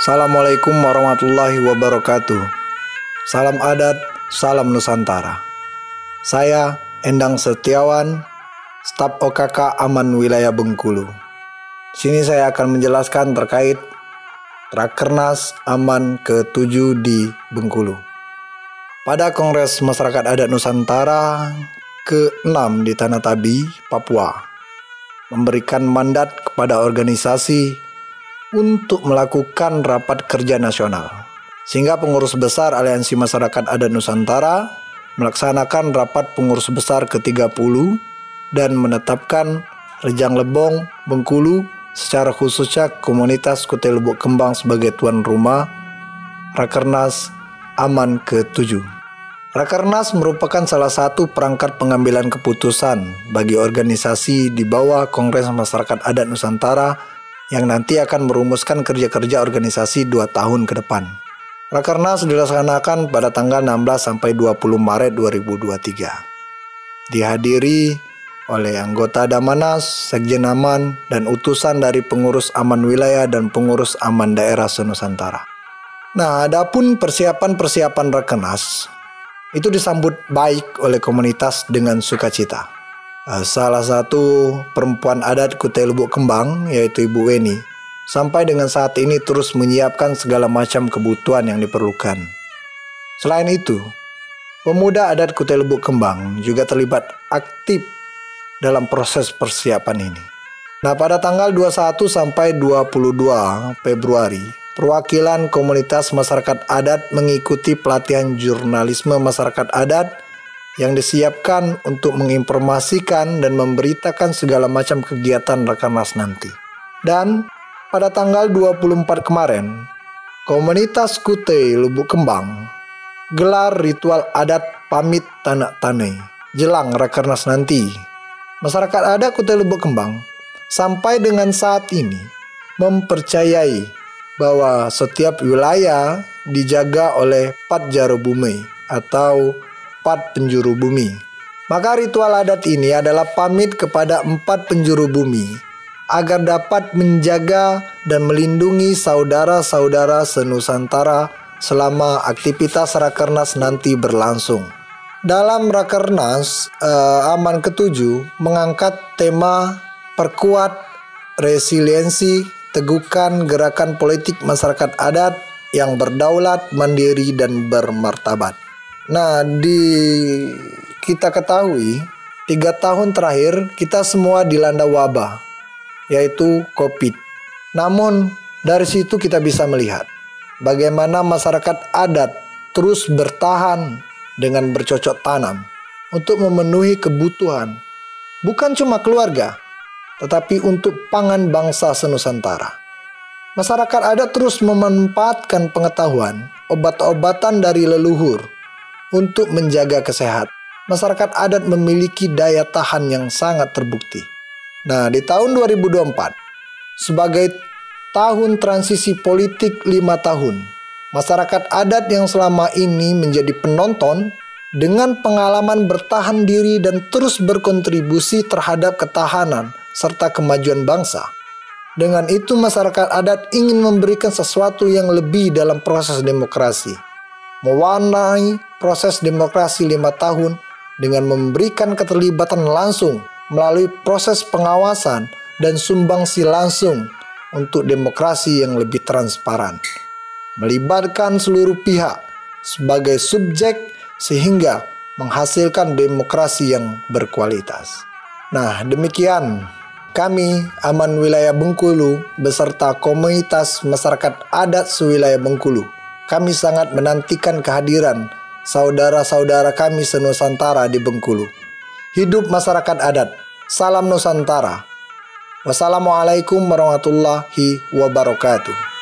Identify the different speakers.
Speaker 1: Assalamualaikum warahmatullahi wabarakatuh. Salam adat, salam Nusantara. Saya Endang Setiawan, staf OKK Aman Wilayah Bengkulu. Sini saya akan menjelaskan terkait Rakernas Aman ke-7 di Bengkulu. Pada Kongres Masyarakat Adat Nusantara ke-6 di Tanah Tabi, Papua, memberikan mandat kepada organisasi untuk melakukan rapat kerja nasional. Sehingga pengurus besar Aliansi Masyarakat Adat Nusantara melaksanakan rapat pengurus besar ke-30 dan menetapkan Rejang Lebong, Bengkulu, secara khususnya komunitas Kutai Lubuk Kembang sebagai tuan rumah Rakernas Aman ke-7. Rakernas merupakan salah satu perangkat pengambilan keputusan bagi organisasi di bawah Kongres Masyarakat Adat Nusantara yang nanti akan merumuskan kerja-kerja organisasi 2 tahun ke depan. Rakernas dilaksanakan pada tanggal 16 sampai 20 Maret 2023. Dihadiri oleh anggota Damanas, Sekjen Aman, dan utusan dari pengurus Aman Wilayah dan pengurus Aman Daerah se-Nusantara. Nah, adapun persiapan Rakernas itu disambut baik oleh komunitas dengan sukacita. Salah satu perempuan adat Kutai Lubuk Kembang, yaitu Ibu Weni, sampai dengan saat ini terus menyiapkan segala macam kebutuhan yang diperlukan. Selain itu, pemuda adat Kutai Lubuk Kembang juga terlibat aktif dalam proses persiapan ini. Nah, pada tanggal 21 sampai 22 Februari, perwakilan komunitas masyarakat adat mengikuti pelatihan jurnalisme masyarakat adat yang disiapkan untuk menginformasikan dan memberitakan segala macam kegiatan Rakernas nanti. Dan pada tanggal 24 kemarin, komunitas Kutai Lubuk Kembang gelar ritual adat pamit tanak tanai jelang Rakernas nanti. Masyarakat adat Kutai Lubuk Kembang sampai dengan saat ini mempercayai bahwa setiap wilayah dijaga oleh Pat Jaro Bumi atau 4 penjuru bumi. Maka ritual adat ini adalah pamit kepada 4 penjuru bumi agar dapat menjaga dan melindungi saudara-saudara se-Nusantara selama aktivitas Rakernas nanti berlangsung. Dalam Rakernas Aman ke-7 mengangkat tema perkuat resiliensi, teguhkan gerakan politik masyarakat adat yang berdaulat, mandiri, dan bermartabat. Nah, kita ketahui 3 tahun terakhir kita semua dilanda wabah, yaitu COVID. Namun dari situ kita bisa melihat bagaimana masyarakat adat terus bertahan dengan bercocok tanam untuk memenuhi kebutuhan bukan cuma keluarga, tetapi untuk pangan bangsa se-Nusantara. Masyarakat adat terus memanfaatkan pengetahuan obat-obatan dari leluhur untuk menjaga kesehatan. Masyarakat adat memiliki daya tahan yang sangat terbukti. Nah, di tahun 2024, sebagai tahun transisi politik 5 tahun, masyarakat adat yang selama ini menjadi penonton dengan pengalaman bertahan diri dan terus berkontribusi terhadap ketahanan serta kemajuan bangsa. Dengan itu, masyarakat adat ingin memberikan sesuatu yang lebih dalam proses demokrasi, mewarnai proses demokrasi 5 tahun dengan memberikan keterlibatan langsung melalui proses pengawasan dan sumbangsi langsung untuk demokrasi yang lebih transparan, melibatkan seluruh pihak sebagai subjek sehingga menghasilkan demokrasi yang berkualitas. Nah, demikian kami Aman Wilayah Bengkulu beserta komunitas masyarakat adat sewilayah Bengkulu. Kami sangat menantikan kehadiran saudara-saudara kami se-Nusantara di Bengkulu. Hidup masyarakat adat. Salam Nusantara. Wassalamualaikum warahmatullahi wabarakatuh.